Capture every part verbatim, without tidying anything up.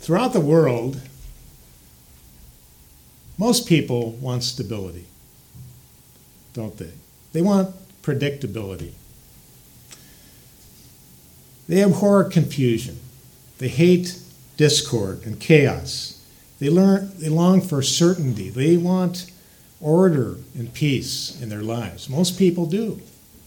Throughout the world, most people want stability, don't they? They want predictability. They abhor confusion. They hate discord and chaos. They, learn, they long for certainty. They want order and peace in their lives. Most people do.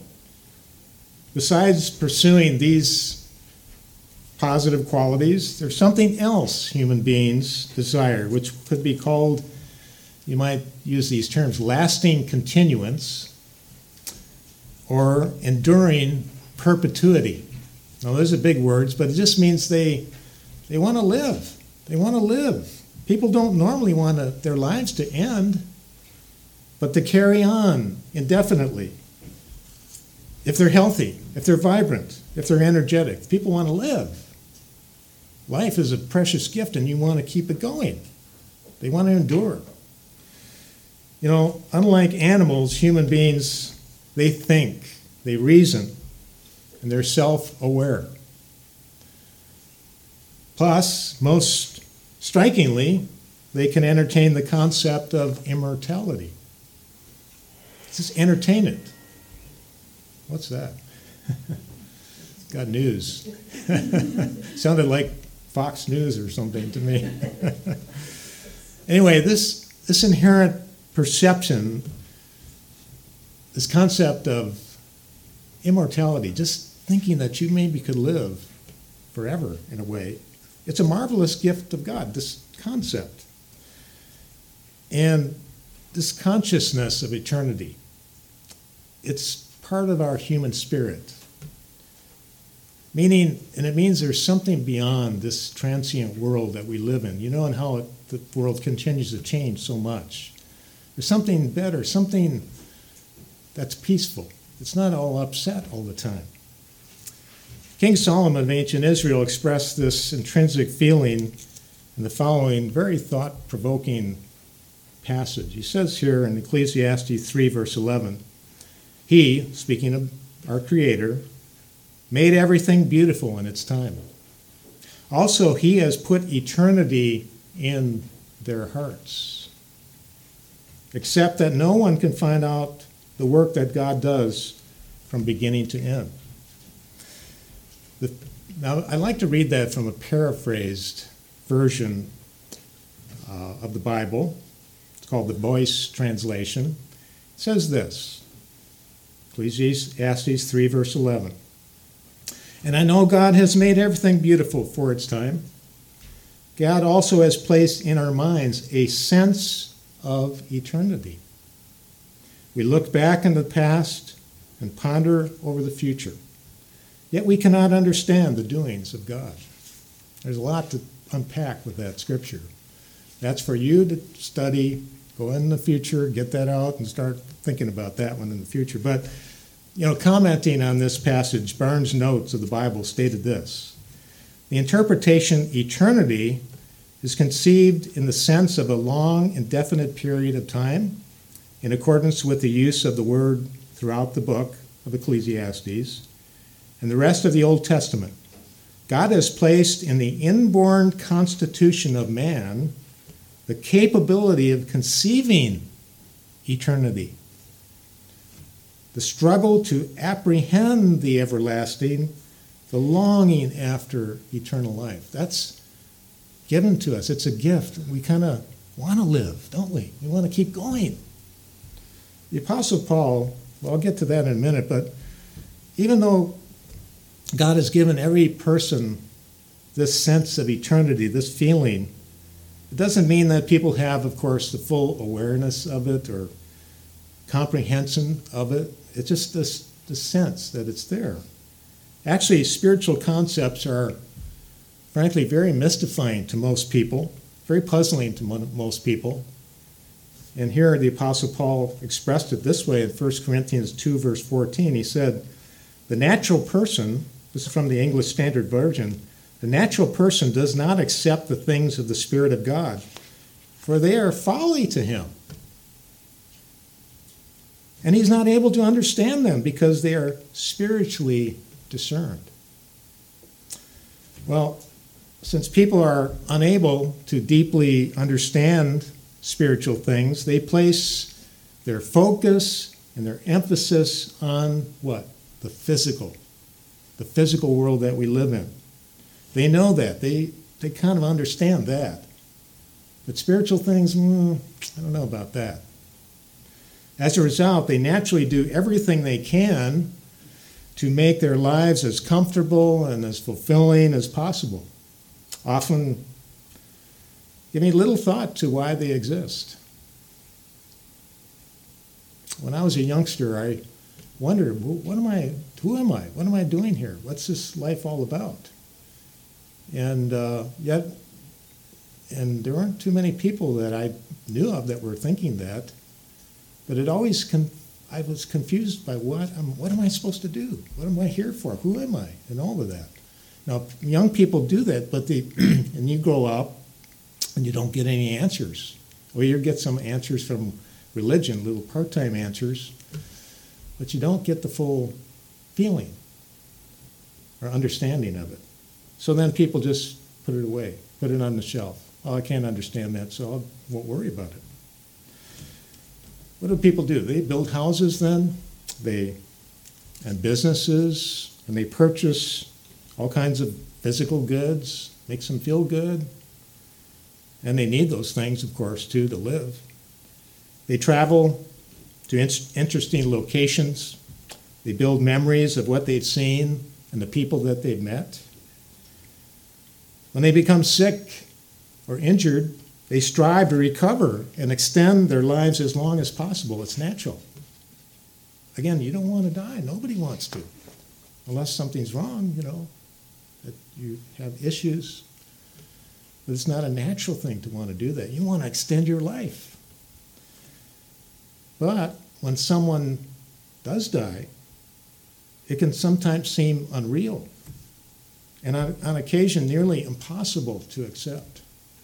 Besides pursuing these positive qualities, there's something else human beings desire, which could be called, you might use these terms, lasting continuance or enduring perpetuity. Now, those are big words, but it just means they they want to live. They want to live. People don't normally want to, their lives to end, but to carry on indefinitely. If they're healthy, if they're vibrant, if they're energetic, people want to live. Life is a precious gift, and you want to keep it going. They want to endure. You know, unlike animals, human beings, they think, they reason, and they're self-aware. Plus, most strikingly, they can entertain the concept of immortality. Just entertain it. What's that? Got news. Sounded like Fox News or something to me. Anyway, this, this inherent perception, this concept of immortality, just thinking that you maybe could live forever in a way, it's a marvelous gift of God, this concept. And this consciousness of eternity, it's part of our human spirit. Meaning, and it means there's something beyond this transient world that we live in. You know, and how it, the world continues to change so much. There's something better, something that's peaceful. It's not all upset all the time. King Solomon of ancient Israel expressed this intrinsic feeling in the following very thought-provoking passage. He says here in Ecclesiastes three, verse eleven, He, speaking of our Creator, made everything beautiful in its time. Also, He has put eternity in their hearts, except that no one can find out the work that God does from beginning to end. The, now, I like to read that from a paraphrased version uh, of the Bible. It's called the Boyce translation. It says this, Ecclesiastes three, verse eleven. And I know God has made everything beautiful for its time. God also has placed in our minds a sense of eternity. We look back in the past and ponder over the future. Yet we cannot understand the doings of God. There's a lot to unpack with that scripture. That's for you to study, go in the future, get that out, and start thinking about that one in the future. But, you know, commenting on this passage, Barnes' Notes of the Bible stated this: the interpretation eternity is conceived in the sense of a long, indefinite period of time, in accordance with the use of the word throughout the book of Ecclesiastes and the rest of the Old Testament. God has placed in the inborn constitution of man the capability of conceiving eternity. The struggle to apprehend the everlasting, the longing after eternal life. That's given to us. It's a gift. We kind of want to live, don't we? We want to keep going. The Apostle Paul, well, I'll get to that in a minute, but even though God has given every person this sense of eternity, this feeling, it doesn't mean that people have, of course, the full awareness of it or comprehension of it. It's just this, this sense that it's there. Actually, spiritual concepts are, frankly, very mystifying to most people, very puzzling to most people. And here the Apostle Paul expressed it this way in First Corinthians two, verse fourteen. He said, the natural person, this is from the English Standard Version, the natural person does not accept the things of the Spirit of God, for they are folly to him. And he's not able to understand them because they are spiritually discerned. Well, since people are unable to deeply understand spiritual things, they place their focus and their emphasis on what? The physical. The physical world that we live in. They know that. They, they kind of understand that. But spiritual things, mm, I don't know about that. As a result, they naturally do everything they can to make their lives as comfortable and as fulfilling as possible, often giving little thought to why they exist. When I was a youngster, I wondered, well, what am I, who am I? What am I doing here? What's this life all about? And uh, yet, and there weren't too many people that I knew of that were thinking that, but it always, con- I was confused by what, um, what am I supposed to do? What am I here for? Who am I? And all of that. Now, young people do that, but they, and you grow up and you don't get any answers. Or you get some answers from religion, little part-time answers, but you don't get the full feeling or understanding of it. So then people just put it away, put it on the shelf. Oh, I can't understand that, so I won't worry about it. What do people do? They build houses then, they and businesses, and they purchase all kinds of physical goods, makes them feel good. And they need those things, of course, too, to live. They travel to in- interesting locations. They build memories of what they've seen and the people that they've met. When they become sick or injured, they strive to recover and extend their lives as long as possible. It's natural. Again, you don't want to die. Nobody wants to. Unless something's wrong, you know, that you have issues. But it's not a natural thing to want to do that. You want to extend your life. But when someone does die, it can sometimes seem unreal and on, on occasion nearly impossible to accept.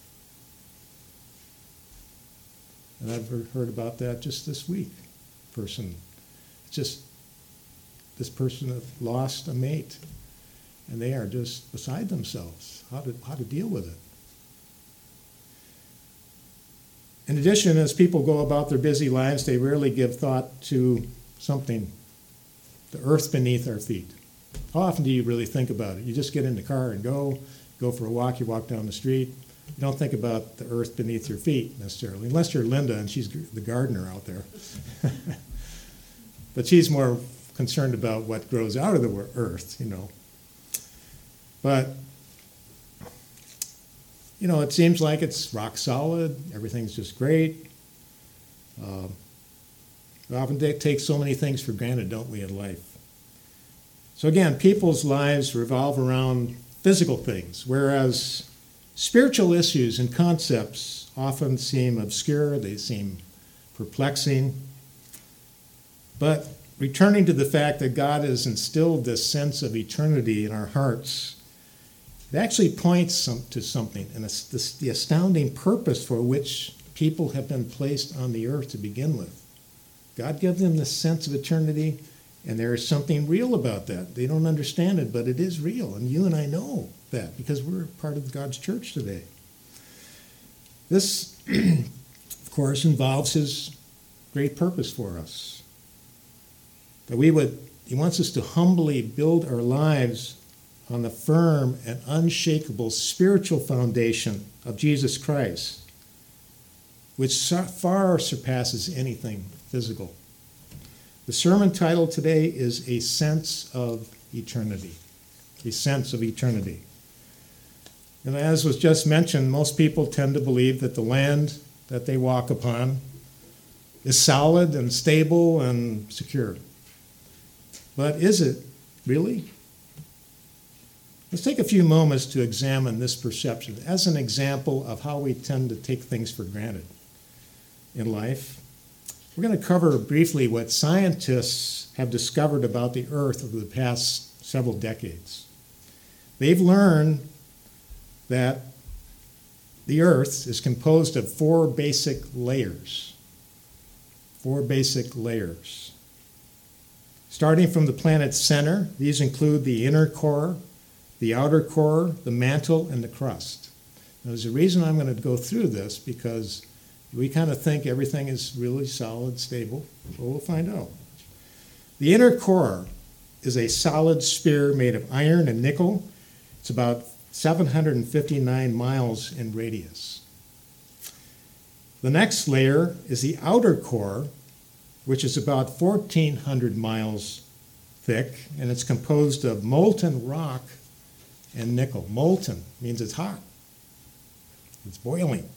And I've heard about that just this week. Person, just this person has lost a mate, and they are just beside themselves. How to how to deal with it. In addition, as people go about their busy lives, they rarely give thought to something, the earth beneath our feet. How often do you really think about it? You just get in the car and go, go for a walk, you walk down the street. You don't think about the earth beneath your feet necessarily, unless you're Linda and she's the gardener out there. But she's more concerned about what grows out of the earth, you know. But, you know, it seems like it's rock solid, everything's just great. Uh, we often take so many things for granted, don't we, in life? So again, people's lives revolve around physical things, whereas spiritual issues and concepts often seem obscure, they seem perplexing. But returning to the fact that God has instilled this sense of eternity in our hearts, it actually points some, to something, and it's this, the astounding purpose for which people have been placed on the earth to begin with. God gave them this sense of eternity, and there is something real about that. They don't understand it, but it is real, and you and I know that because we're part of God's church today. This, of course, involves His great purpose for us. That we would, He wants us to humbly build our lives on the firm and unshakable spiritual foundation of Jesus Christ, which far surpasses anything physical. The sermon title today is A Sense of Eternity. A Sense of Eternity. And as was just mentioned, most people tend to believe that the land that they walk upon is solid and stable and secure. But is it really? Let's take a few moments to examine this perception as an example of how we tend to take things for granted in life. We're going to cover briefly what scientists have discovered about the Earth over the past several decades. They've learned that the Earth is composed of four basic layers. Four basic layers. Starting from the planet's center, these include the inner core, the outer core, the mantle, and the crust. Now, there's a reason I'm going to go through this, because we kind of think everything is really solid, stable, but we'll find out. The inner core is a solid sphere made of iron and nickel. It's about seven hundred fifty-nine miles in radius. The next layer is the outer core, which is about fourteen hundred miles thick, and it's composed of molten rock and nickel. Molten means it's hot. It's boiling.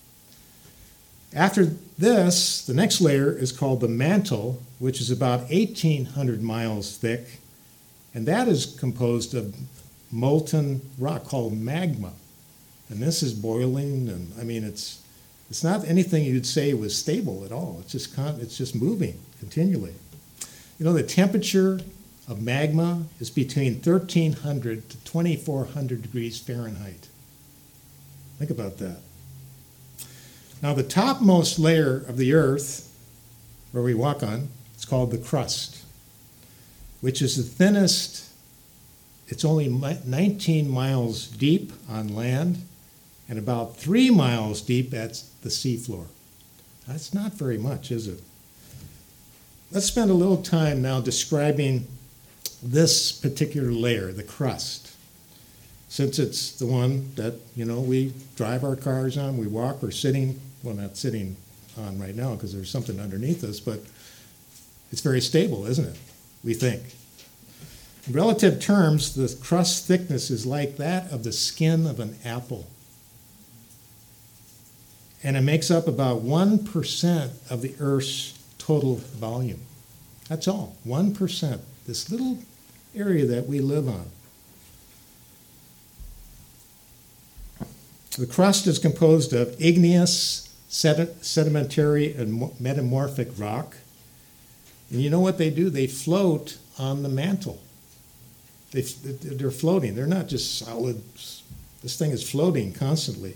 After this, the next layer is called the mantle, which is about eighteen hundred miles thick, and that is composed of molten rock called magma. And this is boiling, and I mean, it's it's not anything you'd say was stable at all. It's just con- it's just moving continually. You know, the temperature of magma is between thirteen hundred to twenty-four hundred degrees Fahrenheit. Think about that. Now, the topmost layer of the earth, where we walk on, it's called the crust, which is the thinnest. It's only nineteen miles deep on land and about three miles deep at the seafloor. That's not very much, is it? Let's spend a little time now describing this particular layer, the crust. Since it's the one that, you know, we drive our cars on, we walk, or sitting, well, not sitting on right now because there's something underneath us, but it's very stable, isn't it? We think. In relative terms, the crust thickness is like that of the skin of an apple. And it makes up about one percent of the Earth's total volume. That's all, one percent, this little area that we live on. The crust is composed of igneous, sedimentary, and metamorphic rock. And you know what they do? They float on the mantle. They, they're floating. They're not just solid. This thing is floating constantly.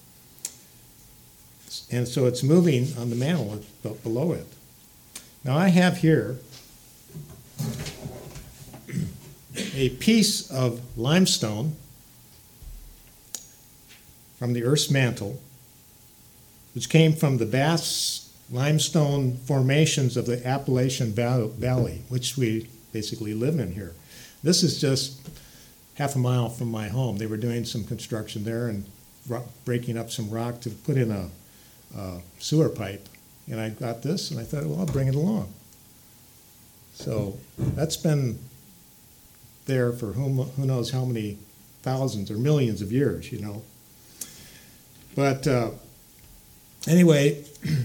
And so it's moving on the mantle below it. Now I have here a piece of limestone from the Earth's mantle, which came from the vast limestone formations of the Appalachian Valley, which we basically live in here. This is just half a mile from my home. They were doing some construction there and breaking up some rock to put in a, a sewer pipe. And I got this, and I thought, well, I'll bring it along. So that's been there for whom, who knows how many thousands or millions of years, you know. But uh, anyway,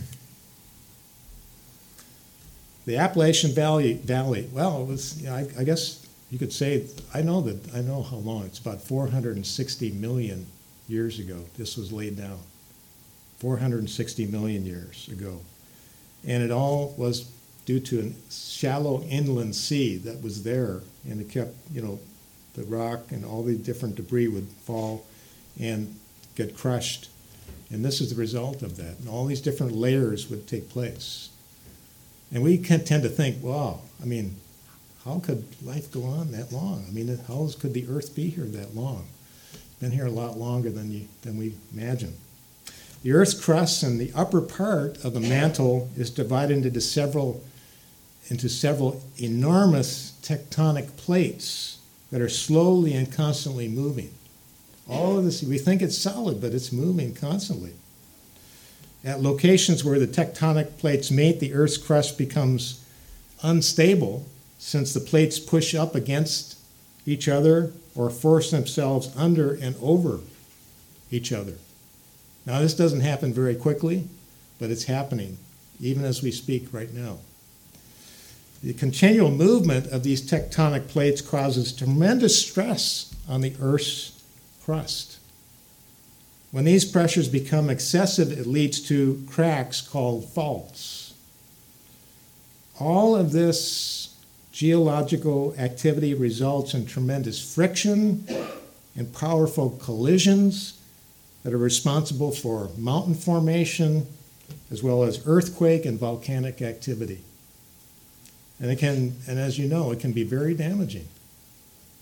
the Appalachian Valley, Valley. Well, it was. You know, I, I guess you could say. I know that. I know how long. It's about four hundred sixty million years ago. This was laid down. four hundred sixty million years ago, and it all was due to a shallow inland sea that was there, and it kept, you know, the rock and all the different debris would fall and get crushed. And this is the result of that. And all these different layers would take place. And we can tend to think, wow, I mean, how could life go on that long? I mean, how could the Earth be here that long? It's been here a lot longer than, you, than we imagine. The Earth's crust and the upper part of the mantle is divided into several, into several enormous tectonic plates that are slowly and constantly moving. All of this, we think it's solid, but it's moving constantly. At locations where the tectonic plates meet, the Earth's crust becomes unstable since the plates push up against each other or force themselves under and over each other. Now, this doesn't happen very quickly, but it's happening even as we speak right now. The continual movement of these tectonic plates causes tremendous stress on the Earth's crust. When these pressures become excessive, it leads to cracks called faults. All of this geological activity results in tremendous friction and powerful collisions that are responsible for mountain formation as well as earthquake and volcanic activity. And it can, and as you know, it can be very damaging.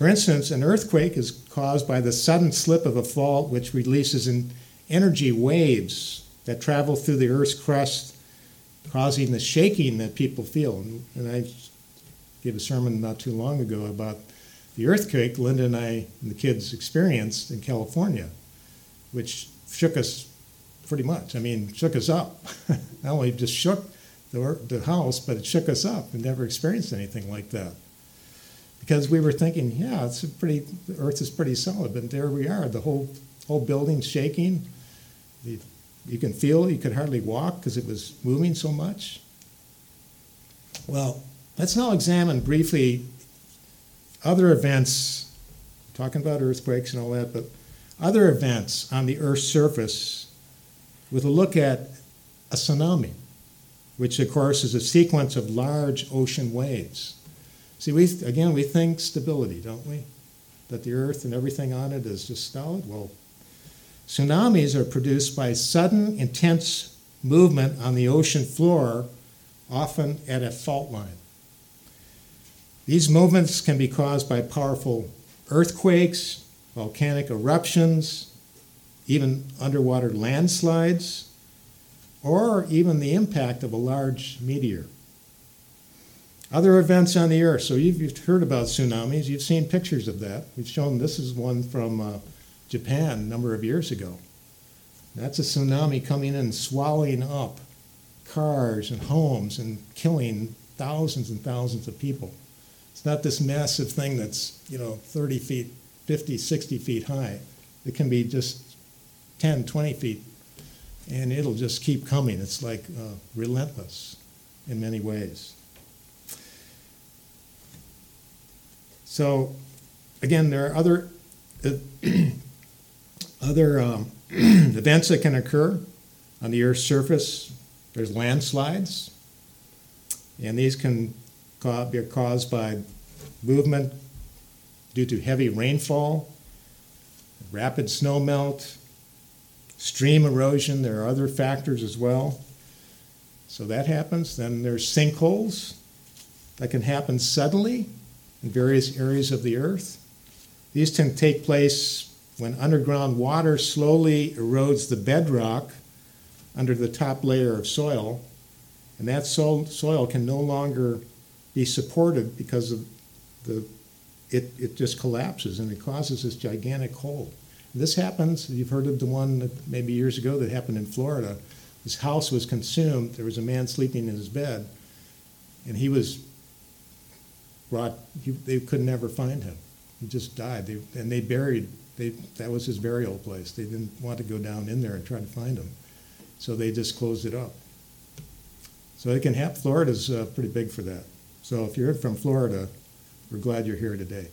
For instance, an earthquake is caused by the sudden slip of a fault which releases an energy waves that travel through the Earth's crust, causing the shaking that people feel. And, and I gave a sermon not too long ago about the earthquake Linda and I and the kids experienced in California, which shook us pretty much. I mean, shook us up. Not only just shook the, the house, but it shook us up. We never experienced anything like that. Because we were thinking, yeah, it's a pretty, the Earth is pretty solid, but there we are, the whole whole building's shaking. The, you can feel, you could hardly walk because it was moving so much. Well, let's now examine briefly other events, talking about earthquakes and all that, but other events on the Earth's surface with a look at a tsunami, which of course is a sequence of large ocean waves. See, we again, we think stability, don't we? That the Earth and everything on it is just solid. Well, tsunamis are produced by sudden, intense movement on the ocean floor, often at a fault line. These movements can be caused by powerful earthquakes, volcanic eruptions, even underwater landslides, or even the impact of a large meteor. Other events on the Earth. So you've, you've heard about tsunamis. You've seen pictures of that. We've shown this is one from uh, Japan a number of years ago. That's a tsunami coming in and swallowing up cars and homes and killing thousands and thousands of people. It's not this massive thing that's, you know, thirty feet, fifty, sixty feet high. It can be just ten, twenty feet, and it'll just keep coming. It's like uh, relentless in many ways. So, again, there are other uh, other um, events that can occur on the Earth's surface. There's landslides, and these can ca- be caused by movement due to heavy rainfall, rapid snow melt, stream erosion. There are other factors as well. So that happens. Then there's sinkholes that can happen suddenly in various areas of the Earth. These can take place when underground water slowly erodes the bedrock under the top layer of soil, and that soil, soil can no longer be supported because of the it, it just collapses and it causes this gigantic hole. And this happens, you've heard of the one that maybe years ago that happened in Florida. This house was consumed. There was a man sleeping in his bed, and he was brought, he, they could never find him. He just died. They, and they buried, they, that was his burial place. They didn't want to go down in there and try to find him. So they just closed it up. So it can happen. Florida's uh, pretty big for that. So if you're from Florida, we're glad you're here today.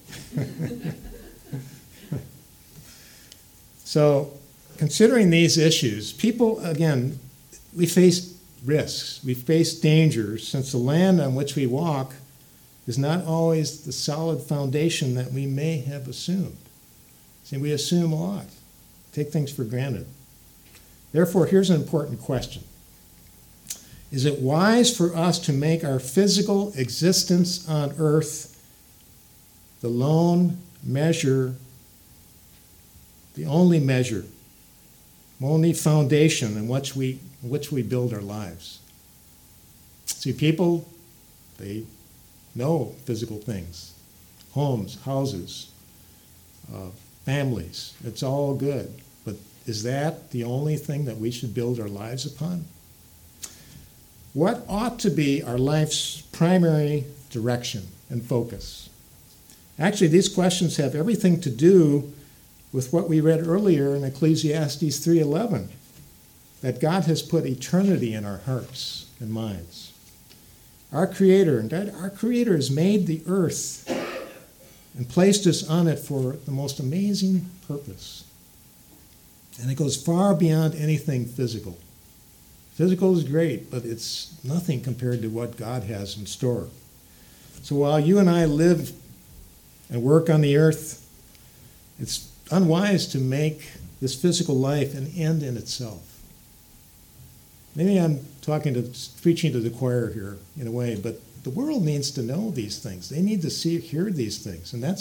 So considering these issues, people, again, we face risks. We face dangers since the land on which we walk is not always the solid foundation that we may have assumed. See, we assume a lot, take things for granted. Therefore, here's an important question. Is it wise for us to make our physical existence on earth the lone measure, the only measure, only foundation in which we, in which we build our lives? See, people, they know physical things, homes, houses, uh, families. It's all good. But is that the only thing that we should build our lives upon? What ought to be our life's primary direction and focus? Actually, these questions have everything to do with what we read earlier in Ecclesiastes three eleven, that God has put eternity in our hearts and minds. Our Creator, and that our Creator has made the earth and placed us on it for the most amazing purpose. And it goes far beyond anything physical. Physical is great, but it's nothing compared to what God has in store. So while you and I live and work on the earth, it's unwise to make this physical life an end in itself. Maybe I'm talking to, preaching to the choir here in a way, but the world needs to know these things. They need to see, hear these things, and that's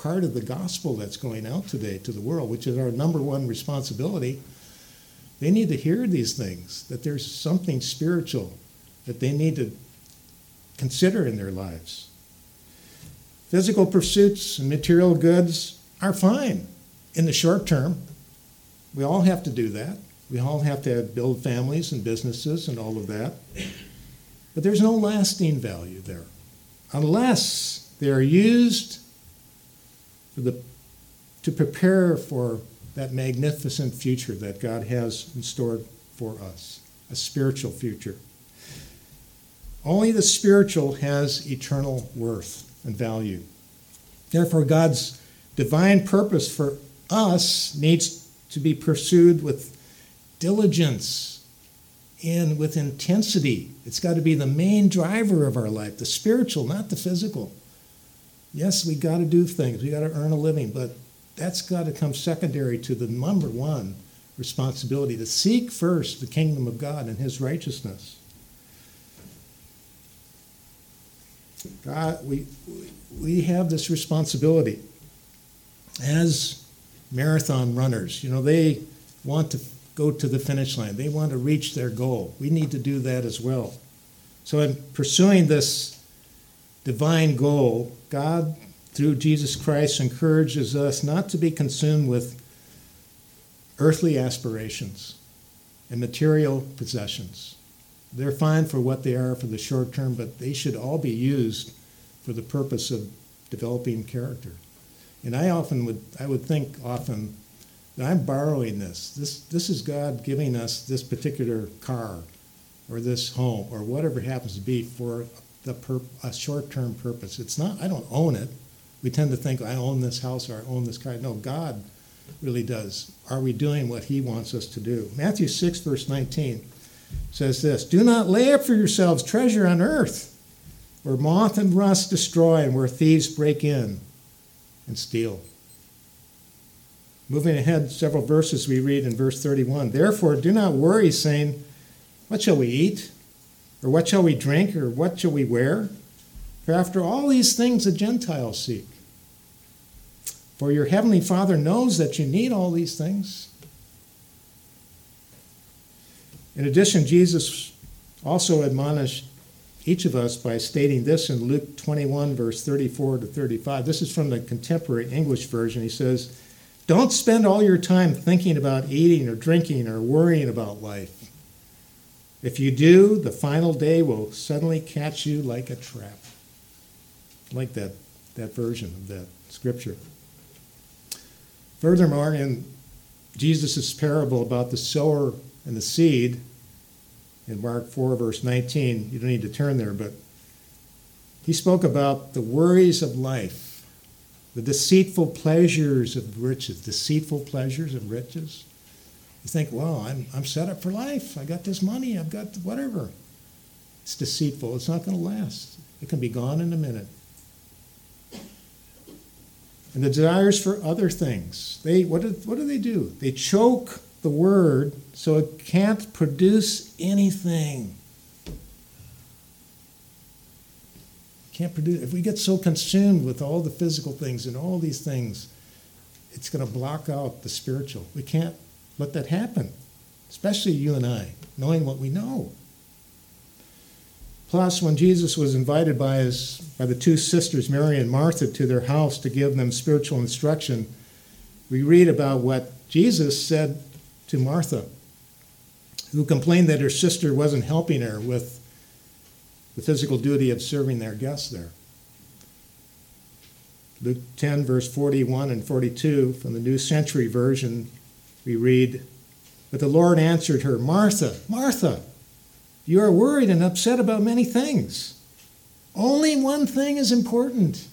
part of the gospel that's going out today to the world, which is our number one responsibility. They need to hear these things, that there's something spiritual that they need to consider in their lives. Physical pursuits and material goods are fine in the short term. We all have to do that. We all have to build families and businesses and all of that. But there's no lasting value there unless they are used for the, to prepare for that magnificent future that God has in store for us, a spiritual future. Only the spiritual has eternal worth and value. Therefore, God's divine purpose for us needs to be pursued with diligence and with intensity. It's got to be the main driver of our life, the spiritual, not the physical. Yes, we got to do things. We got to earn a living, but that's got to come secondary to the number one responsibility, to seek first the kingdom of God and his righteousness. God, we, we have this responsibility as marathon runners. You know, they want to go to the finish line. They want to reach their goal. We need to do that as well. So in pursuing this divine goal, God, through Jesus Christ, encourages us not to be consumed with earthly aspirations and material possessions. They're fine for what they are for the short term, but they should all be used for the purpose of developing character. And I often would, I would think often that I'm borrowing this. This, this is God giving us this particular car or this home or whatever it happens to be for the pur- a short-term purpose. It's not, I don't own it. We tend to think, I own this house or I own this car. No, God really does. Are we doing what he wants us to do? Matthew six, verse nineteen says this, do not lay up for yourselves treasure on earth, where moth and rust destroy and where thieves break in and steal. Moving ahead several verses, we read in verse thirty-one, therefore do not worry, saying, what shall we eat? Or what shall we drink? Or what shall we wear? For after all these things the Gentiles seek. For your heavenly Father knows that you need all these things. In addition, Jesus also admonished each of us by stating this in Luke twenty-one, verse thirty-four to thirty-five. This is from the contemporary English version. He says, don't spend all your time thinking about eating or drinking or worrying about life. If you do, the final day will suddenly catch you like a trap. I like that, that version of that scripture. Furthermore, in Jesus' parable about the sower and the seed, in Mark four, verse nineteen, you don't need to turn there, but he spoke about the worries of life, the deceitful pleasures of riches, deceitful pleasures of riches. You think, well, I'm, I'm set up for life. I got this money. I've got whatever. It's deceitful. It's not going to last. It can be gone in a minute. And the desires for other things. They what do, what do they do? They choke the word so it can't produce anything. Can't produce. If we get so consumed with all the physical things and all these things, it's going to block out the spiritual. We can't let that happen, especially you and I, knowing what we know. Plus, when Jesus was invited by his by the two sisters, Mary and Martha, to their house to give them spiritual instruction, we read about what Jesus said to Martha, who complained that her sister wasn't helping her with the physical duty of serving their guests there. Luke ten, verse forty-one and forty-two, from the New Century Version, we read, but the Lord answered her, Martha, Martha, you are worried and upset about many things. Only one thing is important.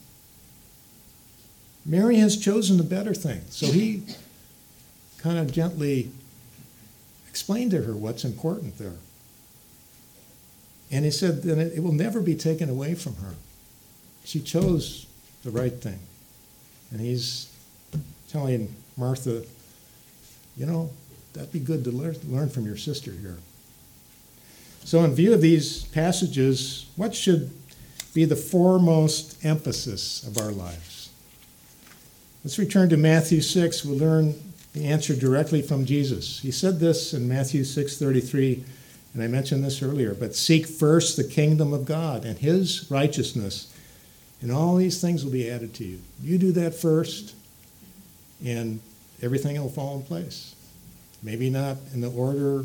Mary has chosen the better thing. So he kind of gently explained to her what's important there. And he said that it will never be taken away from her. She chose the right thing. And he's telling Martha, you know, that'd be good to learn, learn from your sister here. So in view of these passages, what should be the foremost emphasis of our lives? Let's return to Matthew six. We'll learn the answer directly from Jesus. He said this in Matthew six thirty-three, and I mentioned this earlier, but seek first the kingdom of God and his righteousness, and all these things will be added to you. You do that first, and everything will fall in place. Maybe not in the order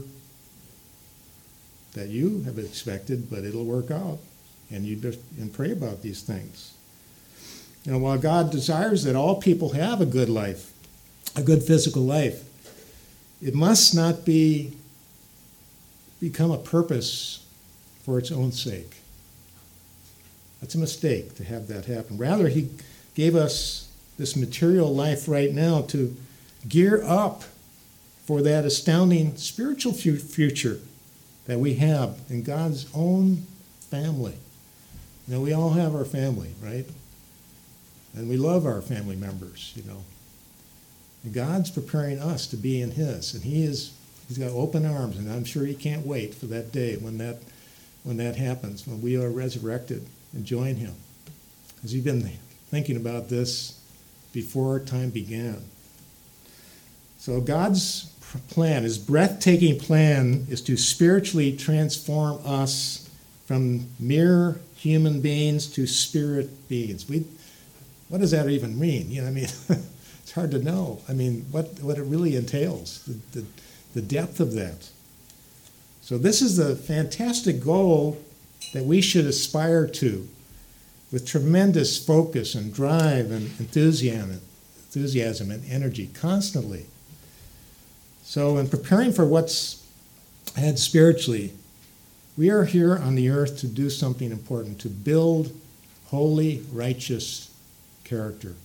that you have expected, but it'll work out. And you just and pray about these things. You know, while God desires that all people have a good life, a good physical life, it must not be become a purpose for its own sake. That's a mistake to have that happen. Rather, he gave us this material life right now to gear up for that astounding spiritual future that we have in God's own family. You know, we all have our family, right? And we love our family members, you know. And God's preparing us to be in his, and he is, he's got open arms, and I'm sure he can't wait for that day when that when that happens, when we are resurrected and join him. Because he's been thinking about this before time began. So God's plan, his breathtaking plan, is to spiritually transform us from mere human beings to spirit beings. We, what does that even mean? You know, I mean, it's hard to know. I mean, what, what it really entails, the, the, the depth of that. So this is the fantastic goal that we should aspire to with tremendous focus and drive and enthusiasm, enthusiasm and energy constantly. So in preparing for what's ahead spiritually, we are here on the earth to do something important, to build holy, righteous character.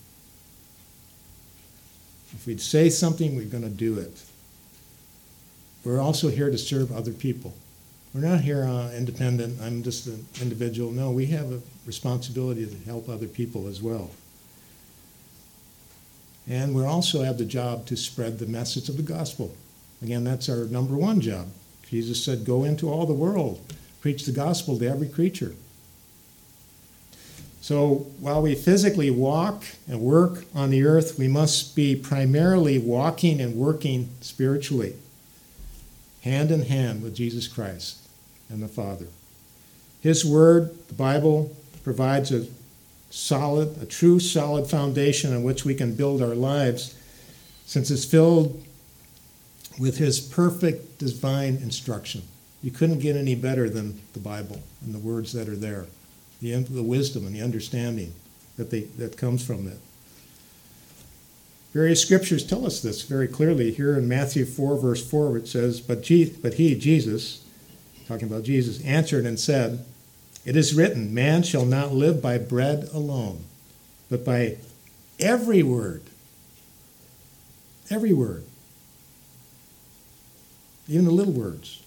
If we say something, we're going to do it. We're also here to serve other people. We're not here uh, independent, I'm just an individual. No, we have a responsibility to help other people as well. And we also have the job to spread the message of the gospel. Again, that's our number one job. Jesus said, go into all the world, preach the gospel to every creature. So while we physically walk and work on the earth, we must be primarily walking and working spiritually, hand in hand with Jesus Christ and the Father. His word, the Bible, provides a solid, a true solid foundation on which we can build our lives, since it's filled with his perfect divine instruction. You couldn't get any better than the Bible and the words that are there, the, the wisdom and the understanding that they that comes from it. Various scriptures tell us this very clearly. Here in Matthew four, verse four, it says, But, Je- but he, Jesus, talking about Jesus, answered and said, It is written, man shall not live by bread alone, but by every word, every word, even the little words,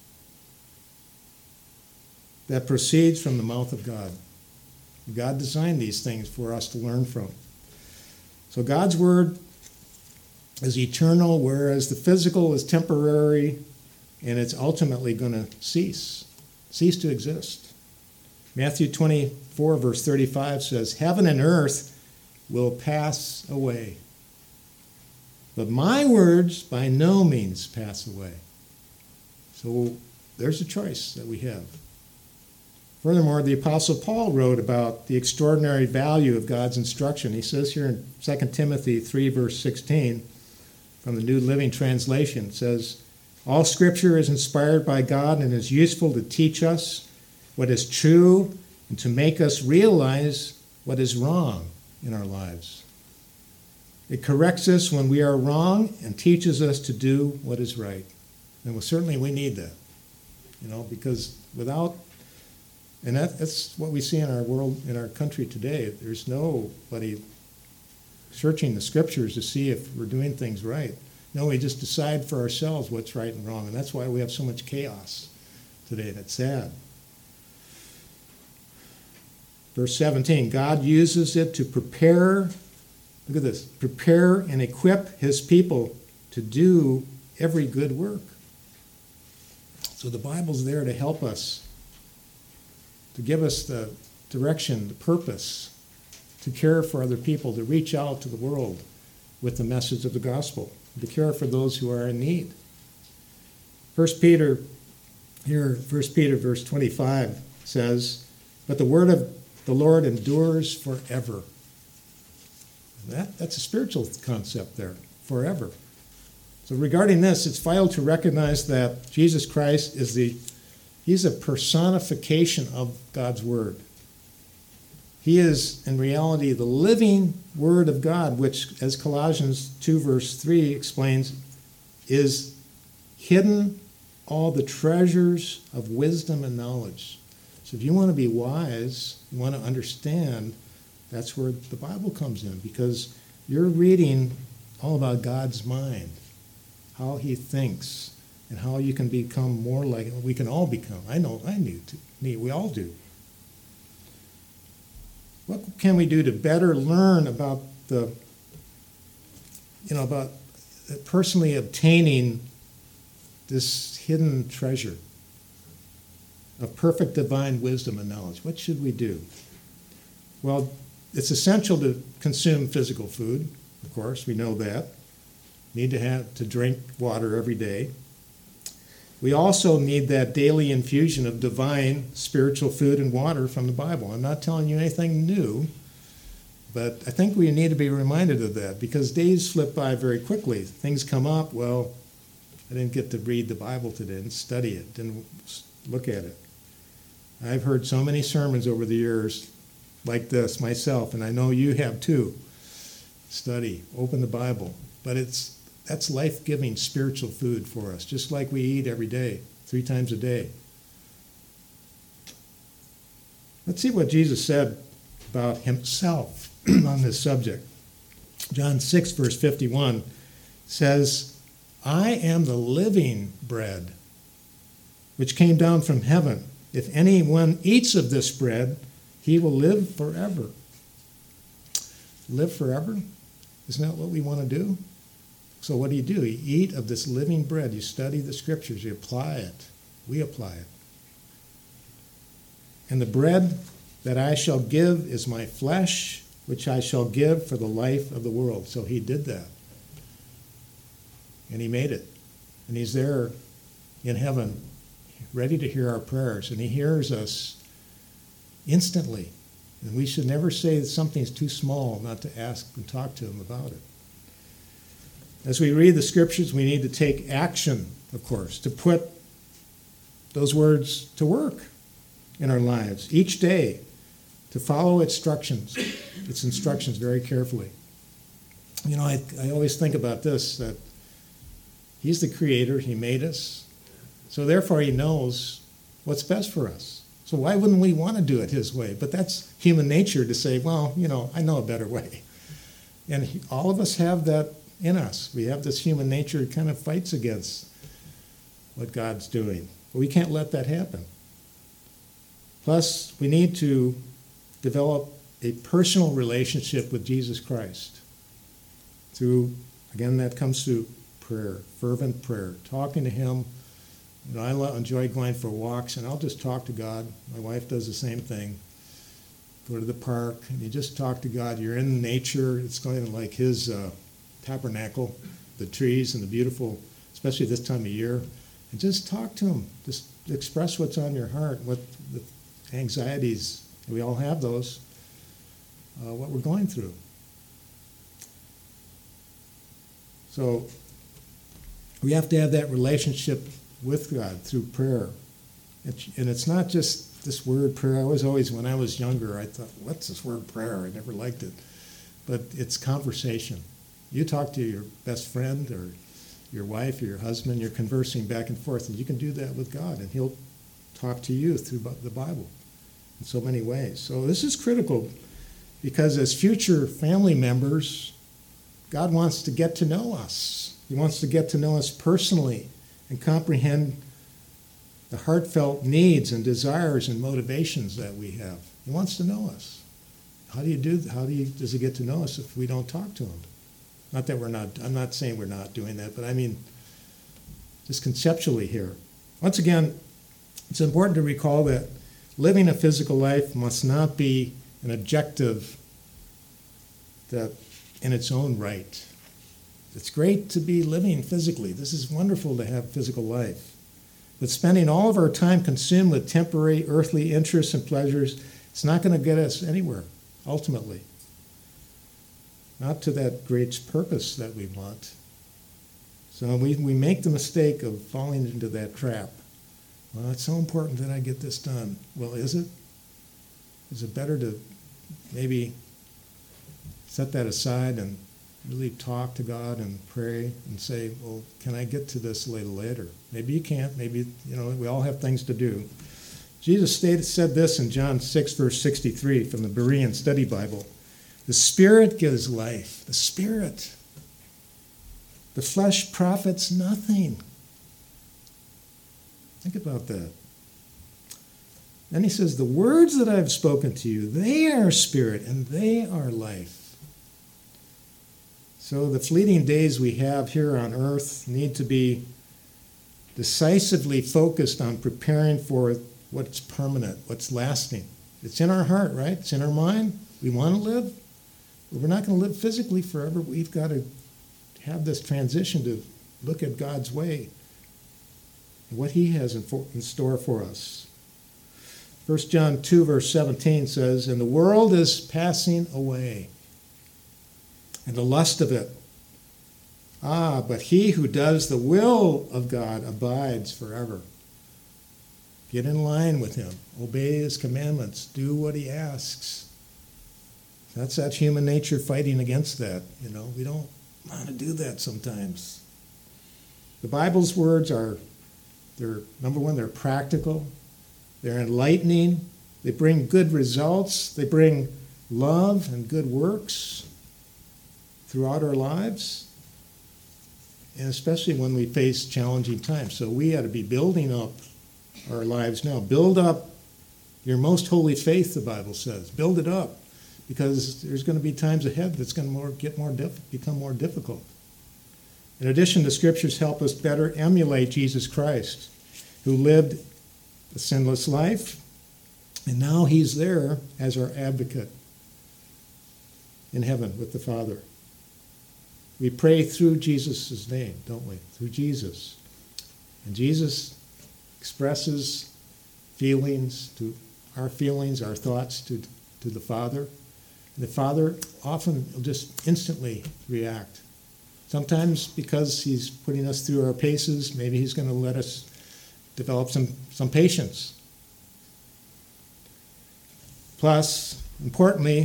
that proceeds from the mouth of God. God designed these things for us to learn from. So God's word is eternal, whereas the physical is temporary, and it's ultimately going to cease, cease to exist. Matthew twenty-four, verse thirty-five says, Heaven and earth will pass away, but my words by no means pass away. So there's a choice that we have. Furthermore, the Apostle Paul wrote about the extraordinary value of God's instruction. He says here in Second Timothy three, verse sixteen, from the New Living Translation, it says, All Scripture is inspired by God and is useful to teach us what is true and to make us realize what is wrong in our lives. It corrects us when we are wrong and teaches us to do what is right. And well, certainly we need that, you know, because without, and that, that's what we see in our world, in our country today. There's nobody searching the scriptures to see if we're doing things right. No, we just decide for ourselves what's right and wrong, and that's why we have so much chaos today, and it's sad. Verse seventeen, God uses it to prepare, look at this, prepare and equip his people to do every good work. So the Bible's there to help us, to give us the direction, the purpose, to care for other people, to reach out to the world, with the message of the gospel, to care for those who are in need. First Peter, here, First Peter verse twenty-five says, "But the word of the Lord endures forever." That, that's a spiritual concept there, forever. So regarding this, it's vital to recognize that Jesus Christ is the, he's a personification of God's word. He is, in reality, the living word of God, which, as Colossians two verse three explains, is hidden all the treasures of wisdom and knowledge. So if you want to be wise, you want to understand, that's where the Bible comes in, because you're reading all about God's mind, how he thinks, and how you can become more like, we can all become. I know I need to, need, we all do. What can we do to better learn about the, you know, about personally obtaining this hidden treasure of perfect divine wisdom and knowledge? What should we do? Well, it's essential to consume physical food, of course, we know that. Need to have to drink water every day. We also need that daily infusion of divine spiritual food and water from the Bible. I'm not telling you anything new, but I think we need to be reminded of that, because days slip by very quickly. Things come up, well, I didn't get to read the Bible today and study it, didn't look at it. I've heard so many sermons over the years like this myself, and I know you have too. Study, open the Bible. But it's that's life-giving spiritual food for us, just like we eat every day, three times a day. Let's see what Jesus said about himself on this subject. John six, verse fifty-one says, "I am the living bread, which came down from heaven. If anyone eats of this bread, he will live forever." Live forever? Isn't that what we want to do? So what do you do? You eat of this living bread. You study the scriptures. You apply it. We apply it. "And the bread that I shall give is my flesh, which I shall give for the life of the world." So he did that. And he made it. And he's there in heaven, ready to hear our prayers. And he hears us instantly. And we should never say that something's too small not to ask and talk to him about it. As we read the scriptures, we need to take action, of course, to put those words to work in our lives each day, to follow instructions, its instructions very carefully. You know, I, I always think about this, that he's the creator, he made us, so therefore he knows what's best for us. So why wouldn't we want to do it his way? But that's human nature to say, well, you know, I know a better way. And he, all of us have that in us. We have this human nature that kind of fights against what God's doing. But we can't let that happen. Plus, we need to develop a personal relationship with Jesus Christ. Through, again, that comes through prayer, fervent prayer, talking to him. You know, I lo- enjoy going for walks, and I'll just talk to God. My wife does the same thing. Go to the park, and you just talk to God. You're in nature. It's kind of like his uh, tabernacle, the trees and the beautiful, especially this time of year. And just talk to him. Just express what's on your heart, what the anxieties, we all have those, uh, what we're going through. So we have to have that relationship with God through prayer. And it's not just this word prayer. I was always, when I was younger, I thought, what's this word prayer? I never liked it. But it's conversation. You talk to your best friend or your wife or your husband, you're conversing back and forth, and you can do that with God, and he'll talk to you through the Bible in so many ways. So this is critical, because as future family members, God wants to get to know us. He wants to get to know us personally and comprehend the heartfelt needs and desires and motivations that we have. He wants to know us. How do you do? How do you, does he get to know us if we don't talk to him? Not that we're not, I'm not saying we're not doing that, but I mean, just conceptually here. Once again, it's important to recall that living a physical life must not be an objective that in its own right. It's great to be living physically. This is wonderful to have physical life. But spending all of our time consumed with temporary earthly interests and pleasures, it's not going to get us anywhere, ultimately. Not to that great purpose that we want. So we, we make the mistake of falling into that trap. Well, it's so important that I get this done. Well, is it? Is it better to maybe set that aside and really talk to God and pray and say, well, can I get to this a little later? Maybe you can't. Maybe, you know, we all have things to do. Jesus stated, said this in John six, verse sixty-three from the Berean Study Bible. The Spirit gives life. The Spirit. The flesh profits nothing. Think about that. Then he says, the words that I've spoken to you, they are spirit and they are life. So the fleeting days we have here on earth need to be decisively focused on preparing for what's permanent, what's lasting. It's in our heart, right? It's in our mind. We want to live. But we're not going to live physically forever. We've got to have this transition to look at God's way and what he has in, for, in store for us. First John two, verse seventeen says, and the world is passing away, and the lust of it. Ah, but he who does the will of God abides forever. Get in line with him. Obey his commandments. Do what he asks. That's that human nature fighting against that. You know, we don't want to do that sometimes. The Bible's words are, they're, number one, they're practical. They're enlightening. They bring good results. They bring love and good works throughout our lives, and especially when we face challenging times. So we ought to be building up our lives now. Build up your most holy faith, the Bible says. Build it up, because there's going to be times ahead that's going to more, get more diff- become more difficult. In addition, the Scriptures help us better emulate Jesus Christ, who lived a sinless life, and now he's there as our advocate in heaven with the Father. We pray through Jesus' name, don't we? Through Jesus. And Jesus expresses feelings to our feelings, our thoughts to, to the Father. And the Father often will just instantly react. Sometimes because he's putting us through our paces, maybe he's going to let us develop some, some patience. Plus, importantly,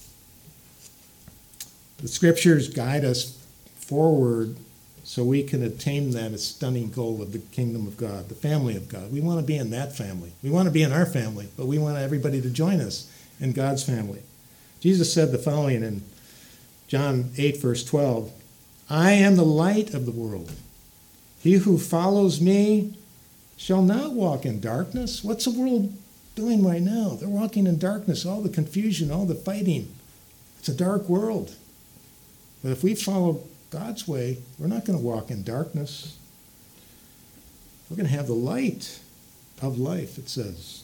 the Scriptures guide us forward so we can attain that stunning goal of the kingdom of God, the family of God. We want to be in that family. We want to be in our family, but we want everybody to join us in God's family. Jesus said the following in John eight, verse twelve, I am the light of the world. He who follows me shall not walk in darkness. What's the world doing right now? They're walking in darkness, all the confusion, all the fighting. It's a dark world. But if we follow God's way, we're not going to walk in darkness. We're going to have the light of life, it says.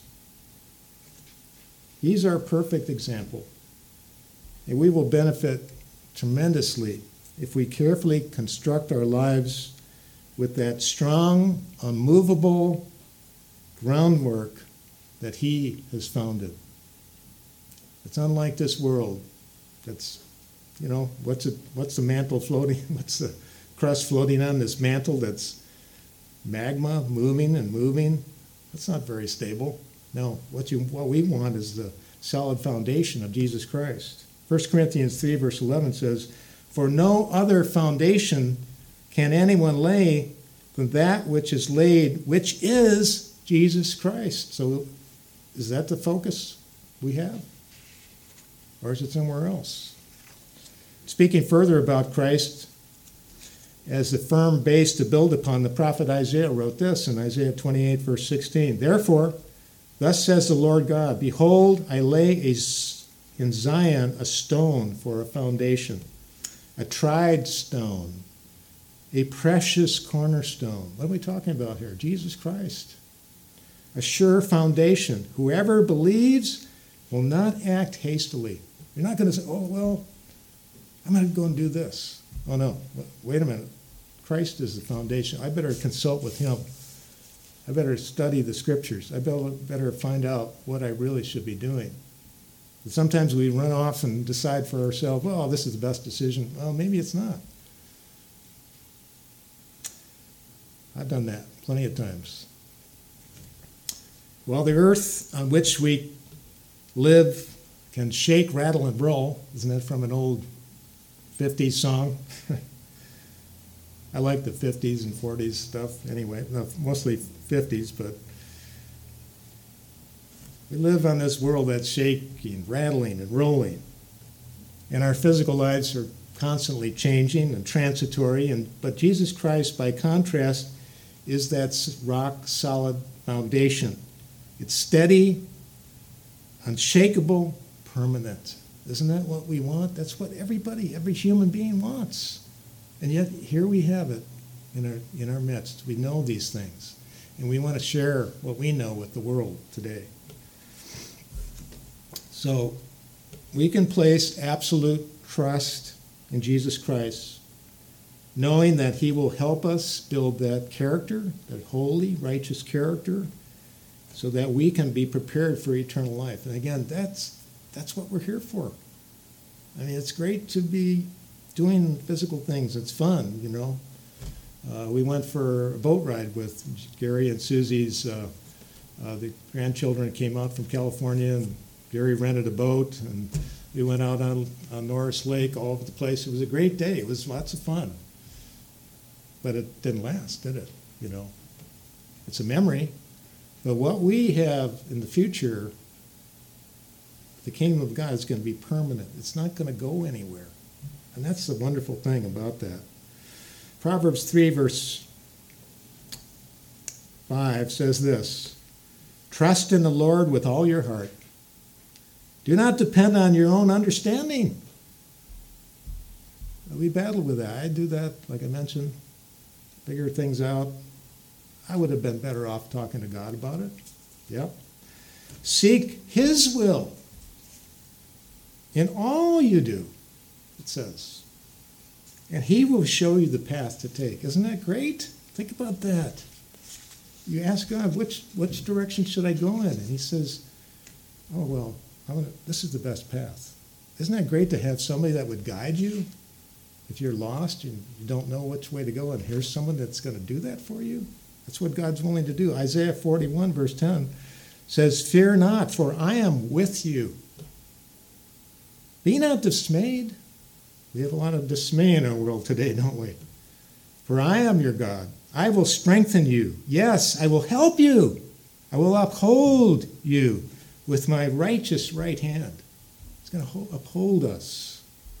He's our perfect example. And we will benefit tremendously if we carefully construct our lives with that strong, unmovable groundwork that he has founded. It's unlike this world. That's, you know, what's it, what's the mantle floating? What's the crust floating on this mantle that's magma moving and moving? That's not very stable. No, what you what we want is the solid foundation of Jesus Christ. First Corinthians three, verse eleven says, for no other foundation can anyone lay than that which is laid, which is Jesus Christ. So is that the focus we have? Or is it somewhere else? Speaking further about Christ as the firm base to build upon, the prophet Isaiah wrote this in Isaiah twenty-eight, verse sixteen. Therefore, thus says the Lord God, behold, I lay a, in Zion a stone for a foundation, a tried stone, a precious cornerstone. What are we talking about here? Jesus Christ. A sure foundation. Whoever believes will not act hastily. You're not going to say, oh, well, I'm going to go and do this. Oh no, wait a minute. Christ is the foundation. I better consult with him. I better study the scriptures. I better, better find out what I really should be doing. And sometimes we run off and decide for ourselves, well, this is the best decision. Well, maybe it's not. I've done that plenty of times. Well, the earth on which we live can shake, rattle, and roll. Isn't that from an old fifties song? I like the fifties and forties stuff anyway, no, mostly fifties, but we live on this world that's shaking, rattling, and rolling. And our physical lives are constantly changing and transitory, and but Jesus Christ, by contrast, is that rock-solid foundation. It's steady, unshakable, permanent. Isn't that what we want? That's what everybody, every human being wants. And yet, here we have it in our, in our midst. We know these things, and we want to share what we know with the world today. So, we can place absolute trust in Jesus Christ, knowing that he will help us build that character, that holy, righteous character, so that we can be prepared for eternal life. And again, that's that's what we're here for. I mean, it's great to be doing physical things. It's fun, you know. Uh, we went for a boat ride with Gary and Susie's, uh, uh, the grandchildren came out from California, and Gary rented a boat, and we went out on, on Norris Lake, all over the place. It was a great day. It was lots of fun. But it didn't last, did it? You know, it's a memory. But what we have in the future, the kingdom of God is going to be permanent. It's not going to go anywhere. And that's the wonderful thing about that. Proverbs three, verse five says this: trust in the Lord with all your heart. Do not depend on your own understanding. We battle with that. I do that, like I mentioned, figure things out. I would have been better off talking to God about it. Yep. Seek his will in all you do, it says. And he will show you the path to take. Isn't that great? Think about that. You ask God, which which direction should I go in? And he says, oh, well, I'm gonna, this is the best path. Isn't that great to have somebody that would guide you? If you're lost and you don't know which way to go, and here's someone that's going to do that for you. That's what God's willing to do. Isaiah forty-one, verse ten says, fear not, for I am with you. Be not dismayed. We have a lot of dismay in our world today, don't we? For I am your God. I will strengthen you. Yes, I will help you. I will uphold you with my righteous right hand. It's going to uphold us.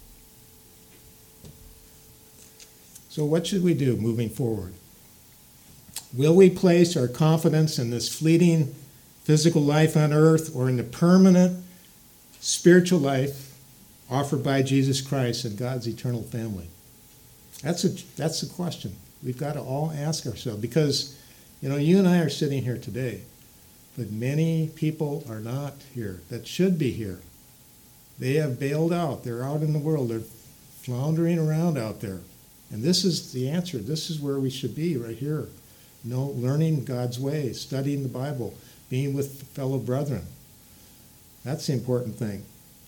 So what should we do moving forward? Will we place our confidence in this fleeting physical life on earth or in the permanent spiritual life offered by Jesus Christ and God's eternal family? That's a, that's the question we've got to all ask ourselves, because, you know, you and I are sitting here today, but many people are not here that should be here. They have bailed out. They're out in the world. They're floundering around out there. And this is the answer. This is where we should be, right here. You know, learning God's way, studying the Bible, being with fellow brethren. That's the important thing.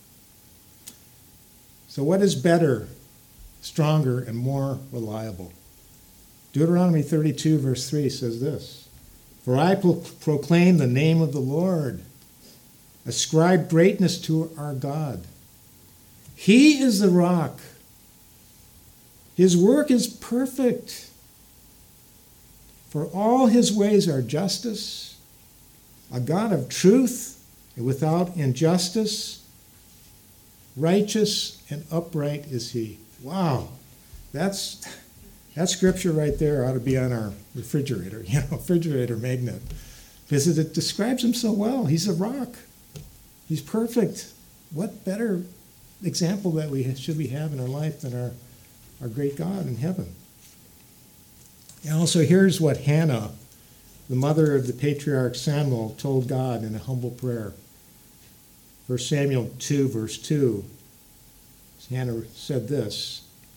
So what is better, stronger, and more reliable? Deuteronomy thirty-two, verse three says this: for I pro- proclaim the name of the Lord. Ascribe greatness to our God. He is the rock. His work is perfect. For all his ways are justice, a God of truth and without injustice. Righteous and upright is he. Wow, that's that scripture right there ought to be on our refrigerator, you know, refrigerator magnet, because it describes him so well. He's a rock. He's perfect. What better example that we should we have in our life than our, our great God in heaven? And also, here's what Hannah, the mother of the patriarch Samuel, told God in a humble prayer. First Samuel two, verse two, Hannah said this: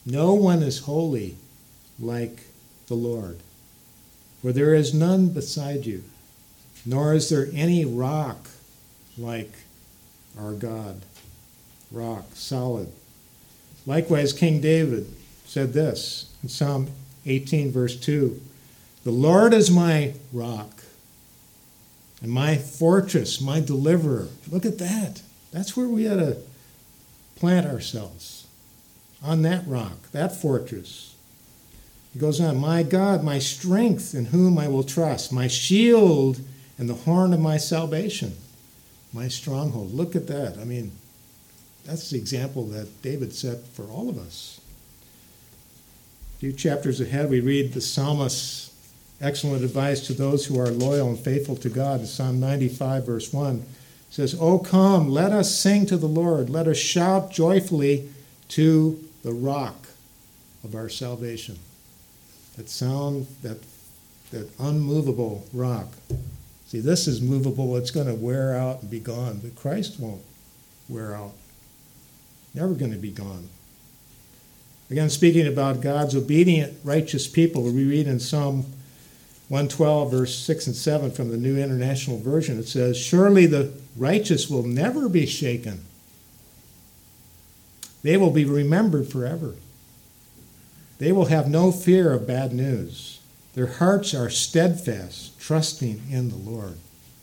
No one is holy like the Lord, for there is none beside you, nor is there any rock like our God. Rock, solid. Likewise, King David said this in Psalm eighteen, verse two, "The Lord is my rock and my fortress, my deliverer." Look at that. That's where we ought to plant ourselves, on that rock, that fortress. He goes on, "My God, my strength, in whom I will trust, my shield and the horn of my salvation, my stronghold." Look at that. I mean, that's the example that David set for all of us. A few chapters ahead, we read the psalmist's excellent advice to those who are loyal and faithful to God. In Psalm ninety-five, verse one, it says, "O come, let us sing to the Lord. Let us shout joyfully to the rock of our salvation." That sound, that, that unmovable rock. See, this is movable. It's going to wear out and be gone, but Christ won't wear out. Never going to be gone. Again, speaking about God's obedient, righteous people, we read in Psalm one twelve, verse six and seven from the New International Version, it says, "Surely the righteous will never be shaken. They will be remembered forever. They will have no fear of bad news. Their hearts are steadfast, trusting in the Lord."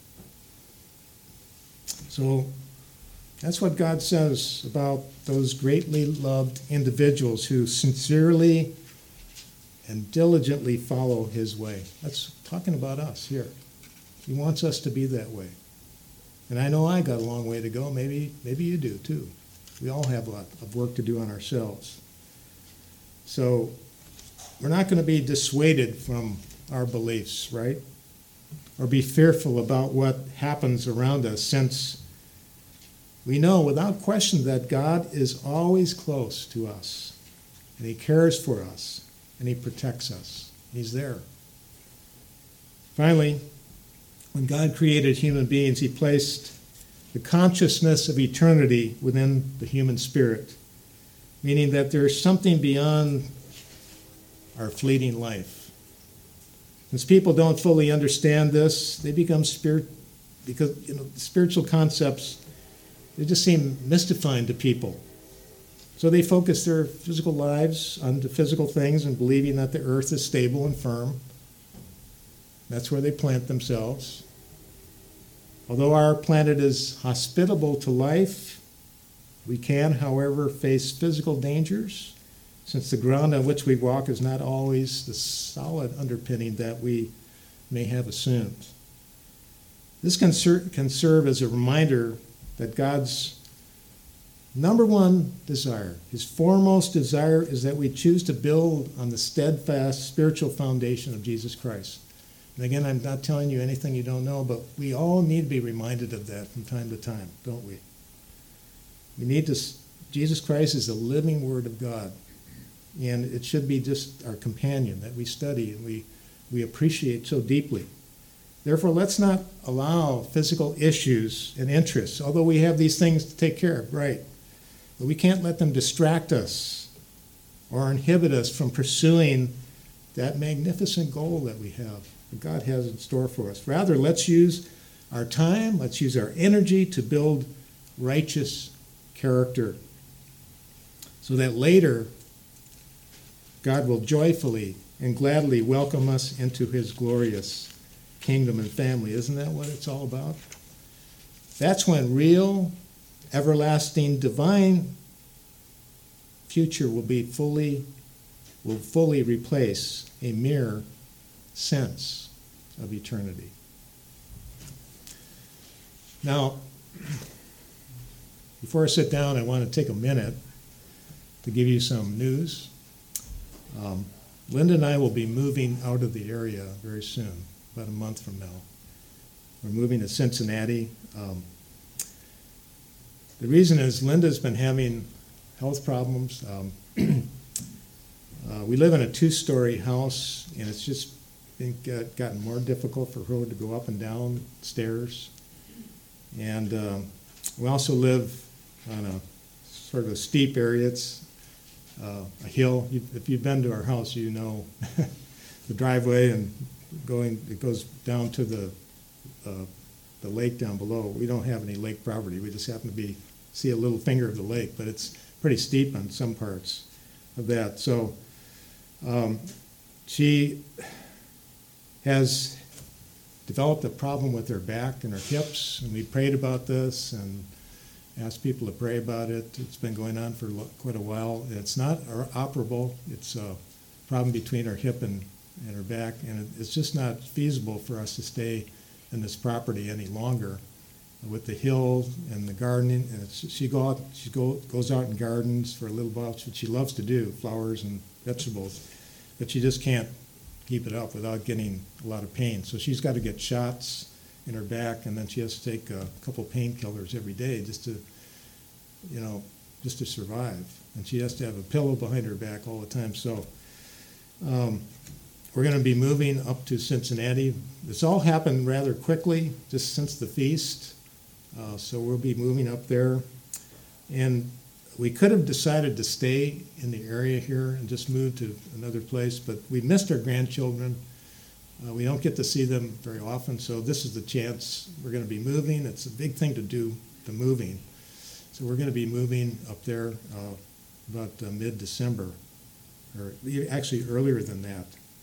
So that's what God says about those greatly loved individuals who sincerely and diligently follow his way. That's talking about us here. He wants us to be that way. And I know I got a long way to go. Maybe, maybe you do too. We all have a lot of work to do on ourselves. So we're not going to be dissuaded from our beliefs, right? Or be fearful about what happens around us, since we know without question that God is always close to us, and he cares for us, and he protects us. He's there. Finally, when God created human beings, he placed the consciousness of eternity within the human spirit, meaning that there's something beyond our fleeting life. As people don't fully understand this, they become spirit, because you know spiritual concepts, they just seem mystifying to people. So they focus their physical lives on the physical things and believing that the earth is stable and firm. That's where they plant themselves. Although our planet is hospitable to life, we can, however, face physical dangers, since the ground on which we walk is not always the solid underpinning that we may have assumed. This can, ser- can serve as a reminder that God's number one desire, his foremost desire, is that we choose to build on the steadfast spiritual foundation of Jesus Christ. And again, I'm not telling you anything you don't know, but we all need to be reminded of that from time to time, don't we? We need to, Jesus Christ is the living Word of God, and it should be just our companion that we study and we, we appreciate so deeply. Therefore, let's not allow physical issues and interests, although we have these things to take care of, right? But we can't let them distract us or inhibit us from pursuing that magnificent goal that we have, that God has in store for us. Rather, let's use our time, let's use our energy to build righteous character, so that later God will joyfully and gladly welcome us into his glorious kingdom and family. Isn't that what it's all about? That's when real, everlasting, divine future will be fully, will fully replace a mere sense of eternity. Now, before I sit down, I want to take a minute to give you some news. Um, Linda and I will be moving out of the area very soon, about a month from now. We're moving to Cincinnati. Um, the reason is Linda's been having health problems. Um, uh, we live in a two-story house, and it's just been, got, gotten more difficult for her to go up and down stairs. And um, we also live on a sort of a steep area. It's uh, a hill. You, if you've been to our house, you know the driveway and going, it goes down to the uh, the lake down below. We don't have any lake property. We just happen to be see a little finger of the lake, but it's pretty steep on some parts of that. So um, she has developed a problem with her back and her hips, and we prayed about this and asked people to pray about it. It's been going on for quite a while. It's not operable. It's a problem between her hip and, and her back, and it's just not feasible for us to stay in this property any longer with the hills and the gardening. And it's, she go out, she go, goes out and gardens for a little while, which she loves to do, flowers and vegetables, but she just can't keep it up without getting a lot of pain. So she's got to get shots in her back, and then she has to take a couple painkillers every day just to, you know, just to survive. And she has to have a pillow behind her back all the time. So um, we're going to be moving up to Cincinnati. It's all happened rather quickly, just since the feast. Uh, so we'll be moving up there. And we could have decided to stay in the area here and just move to another place, but we missed our grandchildren. Uh, we don't get to see them very often, so this is the chance. We're going to be moving. It's a big thing to do, the moving. So we're going to be moving up there uh, about uh, mid-December, or actually earlier than that.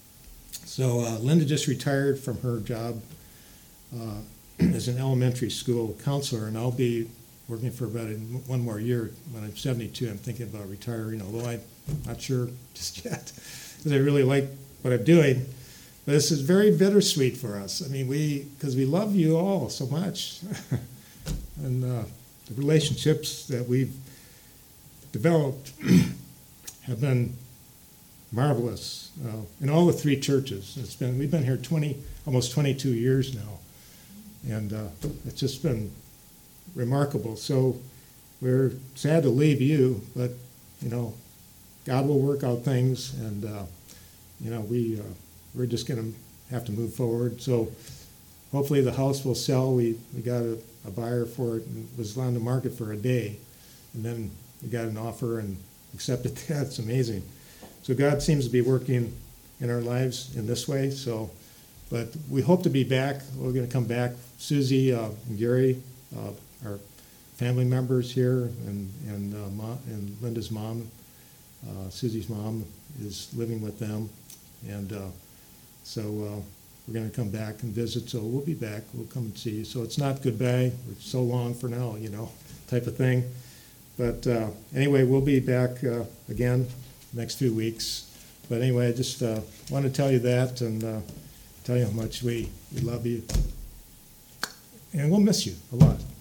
So uh, Linda just retired from her job uh, as an elementary school counselor, and I'll be working for about a, one more year. When I'm seventy-two, I'm thinking about retiring, although I'm not sure just yet, because I really like what I'm doing. But this is very bittersweet for us. I mean, we, because we love you all so much. And uh, the relationships that we've developed have been marvelous uh, in all the three churches. It's been, we've been here twenty, almost twenty-two years now. And uh, it's just been remarkable. So we're sad to leave you, but, you know, God will work out things, and, uh, you know, we, uh, we're just going to have to move forward. So hopefully the house will sell. We, we got a, a buyer for it, and it was on the market for a day, and then we got an offer and accepted that. It's amazing. So God seems to be working in our lives in this way. So, but we hope to be back. We're going to come back. Susie uh, and Gary, uh, our family members here, and and, uh, mom, and Linda's mom, uh, Susie's mom, is living with them, and uh, so uh, we're going to come back and visit. So we'll be back. We'll come and see you. So it's not goodbye. It's so long for now, you know, type of thing. But uh, anyway, we'll be back uh, again next few weeks. But anyway, I just uh, want to tell you that, and uh, tell you how much we, we love you. And we'll miss you a lot.